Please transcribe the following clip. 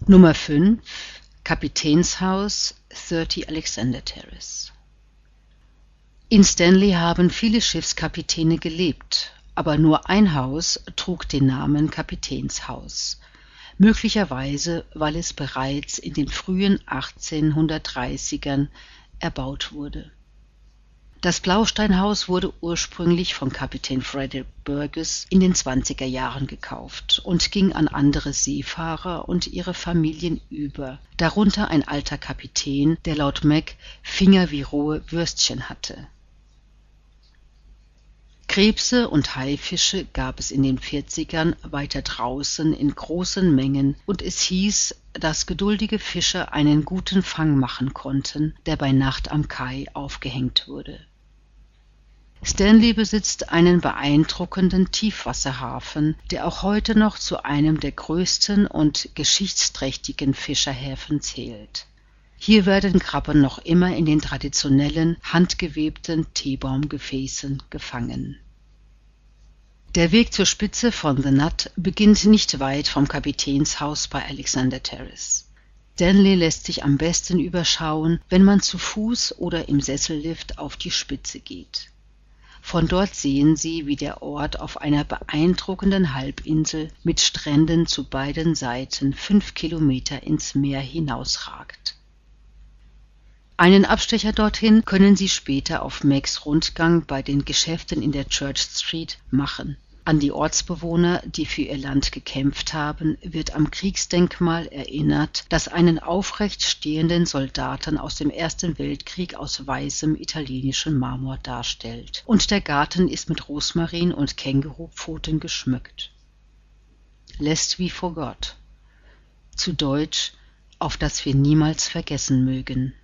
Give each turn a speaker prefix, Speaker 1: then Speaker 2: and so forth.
Speaker 1: Nummer 5 Kapitänshaus 30 Alexander Terrace. In Stanley haben viele Schiffskapitäne gelebt, aber nur ein Haus trug den Namen Kapitänshaus, möglicherweise weil es bereits in den frühen 1830ern erbaut wurde. Das Blausteinhaus wurde ursprünglich von Kapitän Frederick Burgess in den 20er Jahren gekauft und ging an andere Seefahrer und ihre Familien über, darunter ein alter Kapitän, der laut Mac Finger wie rohe Würstchen hatte. Krebse und Haifische gab es in den 40ern weiter draußen in großen Mengen und es hieß, dass geduldige Fischer einen guten Fang machen konnten, der bei Nacht am Kai aufgehängt wurde. Stanley besitzt einen beeindruckenden Tiefwasserhafen, der auch heute noch zu einem der größten und geschichtsträchtigen Fischerhäfen zählt. Hier werden Krabben noch immer in den traditionellen, handgewebten Teebaumgefäßen gefangen. Der Weg zur Spitze von The Nut beginnt nicht weit vom Kapitänshaus bei Alexander Terrace. Stanley lässt sich am besten überschauen, wenn man zu Fuß oder im Sessellift auf die Spitze geht. Von dort sehen Sie, wie der Ort auf einer beeindruckenden Halbinsel mit Stränden zu beiden Seiten 5 Kilometer ins Meer hinausragt. Einen Abstecher dorthin können Sie später auf Macs Rundgang bei den Geschäften in der Church Street machen. An die Ortsbewohner, die für ihr Land gekämpft haben, wird am Kriegsdenkmal erinnert, das einen aufrecht stehenden Soldaten aus dem Ersten Weltkrieg aus weißem italienischem Marmor darstellt. Und der Garten ist mit Rosmarin und Kängurupfoten geschmückt. Lest we forgot. Zu Deutsch, auf das wir niemals vergessen mögen.